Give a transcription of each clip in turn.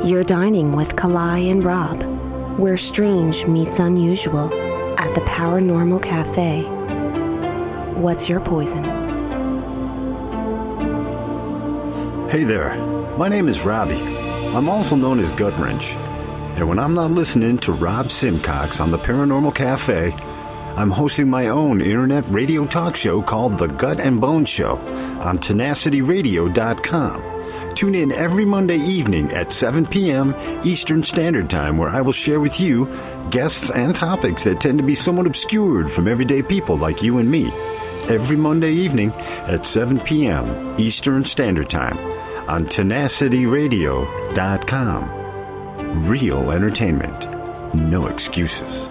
You're dining with Kalai and Rob, where strange meets unusual at the Paranormal Cafe. What's your poison? Hey there, my name is Robbie. I'm also known as Gut Wrench. And when I'm not listening to Rob Simcox on the Paranormal Cafe, I'm hosting my own internet radio talk show called The Gut and Bone Show on tenacityradio.com. Tune in every Monday evening at 7 p.m. Eastern Standard Time, where I will share with you guests and topics that tend to be somewhat obscured from everyday people like you and me. Every Monday evening at 7 p.m. Eastern Standard Time on tenacityradio.com. Real entertainment. No excuses.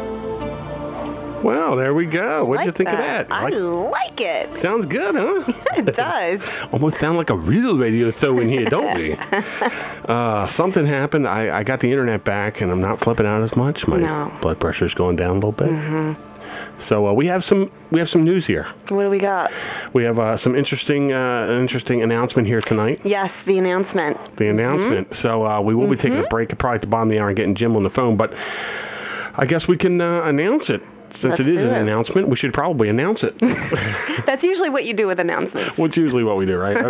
Well, there we go. What'd you think of that? I like it. Sounds good, huh? It does. Almost sound like a real radio show in here, don't we? Something happened. I got the internet back, and I'm not flipping out as much. My blood pressure's going down a little bit. Mm-hmm. So we have some news here. What do we got? We have some interesting announcement here tonight. Yes, the announcement. Mm-hmm. So we will be taking a break probably at the bottom of the hour and getting Jim on the phone, but I guess we can announce it. Since it is an announcement, we should probably announce it. That's usually what you do with announcements. That's usually what we do, right?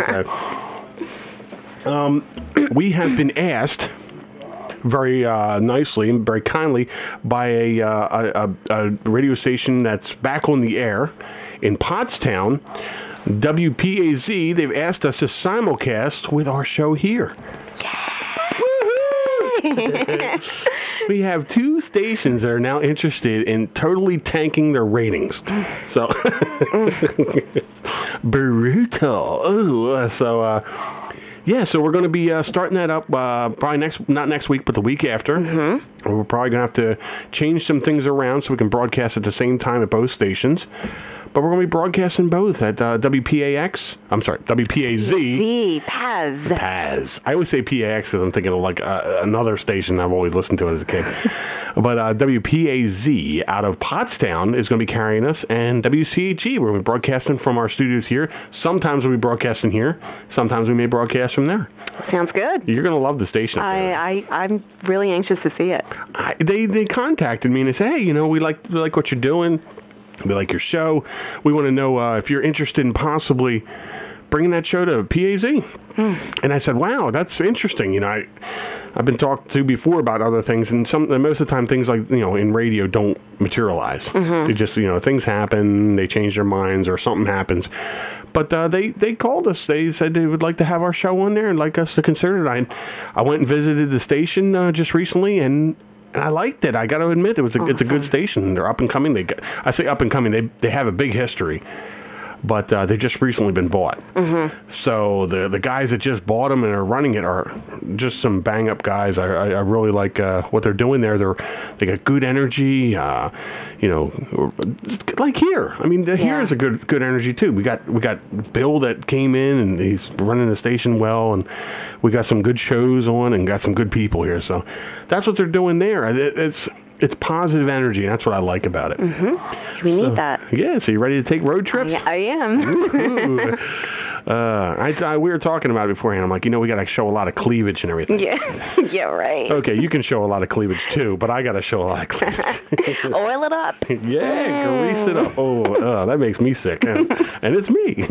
Okay. We have been asked very nicely and very kindly by a radio station that's back on the air in Pottstown, WPAZ. They've asked us to simulcast with our show here. Woohoo! We have two stations that are now interested in totally tanking their ratings. So, brutal. Ooh, so we're going to be starting that up probably not next week, but the week after. Mm-hmm. We're probably going to have to change some things around so we can broadcast at the same time at both stations. But we're going to be broadcasting both at WPAZ. Paz. I always say PAX because I'm thinking of like another station I've always listened to as a kid. But WPAZ out of Pottstown is going to be carrying us, and WCHE, we're going to be broadcasting from our studios here. Sometimes we'll be broadcasting here. Sometimes we may broadcast from there. Sounds good. You're going to love the station. I'm really anxious to see it. They contacted me and they said, hey, we like what you're doing. We like your show. We want to know if you're interested in possibly bringing that show to PAZ. And I said, wow, that's interesting. I've been talked to before about other things, and most of the time things like, in radio don't materialize. Mm-hmm. They just, things happen, they change their minds, or something happens. But they called us. They said they would like to have our show on there and like us to consider it. I went and visited the station just recently, and I liked it. I got to admit, it's a good station. They're up and coming. I say up and coming. They have a big history, but they've just recently been bought. Mm-hmm. So the guys that just bought them and are running it are just some bang up guys. I really like what they're doing there. They got good energy. Like here. I mean, here is a good energy too. We got Bill that came in and he's running the station well, and we got some good shows on and got some good people here. So that's what they're doing there. It's positive energy, and that's what I like about it. Mm-hmm. We need that. Yeah, so you ready to take road trips? I am. We were talking about it beforehand. I'm like, we got to show a lot of cleavage and everything. Yeah, right. Okay, you can show a lot of cleavage too, but I got to show a lot of cleavage. Oil it up. Yeah, grease it up. Oh, that makes me sick. And it's me.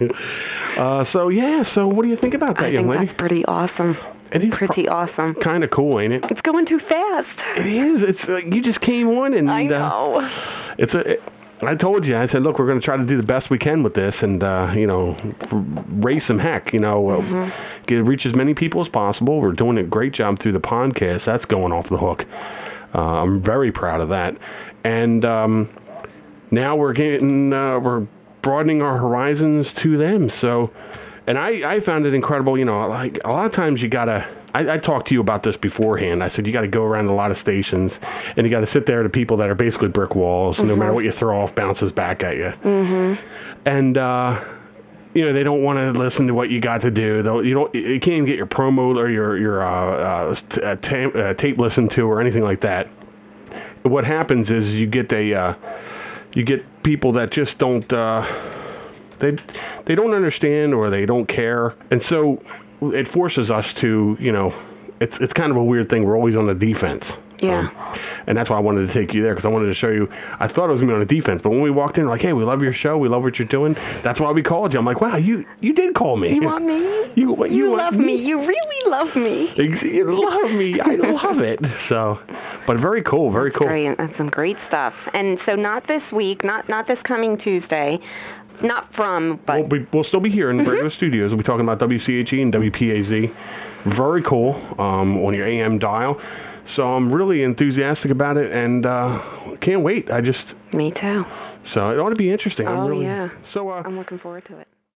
So what do you think about that, young lady? That's pretty awesome. It is pretty awesome. Kind of cool, ain't it? It's going too fast. It is. It's you just came on, and I know. I told you. I said, look, we're going to try to do the best we can with this, and raise some heck. Reach as many people as possible. We're doing a great job through the podcast. That's going off the hook. I'm very proud of that. And now we're broadening our horizons to them. So. And I found it incredible, like a lot of times you gotta, I talked to you about this beforehand. I said you gotta go around a lot of stations and you gotta sit there to people that are basically brick walls. Mm-hmm. No matter what you throw off, bounces back at you. Mm-hmm. And, they don't want to listen to what you got to do. You can't even get your promo or your tape listened to or anything like that. What happens is you get people that just don't, they don't understand or they don't care, and so it forces us to it's kind of a weird thing. We're always on the defense. Yeah. And that's why I wanted to take you there, because I wanted to show you. I thought I was going to be on the defense, but when we walked in, like, hey, we love your show. We love what you're doing. That's why we called you. I'm like, wow, you did call me. You want me? You love me. You really love me. You love me. I love it. So, but very cool. Very cool. Great. That's some great stuff. And so not this week, not this coming Tuesday, not from, but... We'll still be here in the regular studios. We'll be talking about WCHE and WPAZ. Very cool on your AM dial. So I'm really enthusiastic about it, and can't wait. Me too. So it ought to be interesting. Oh, yeah. So I'm looking forward to it.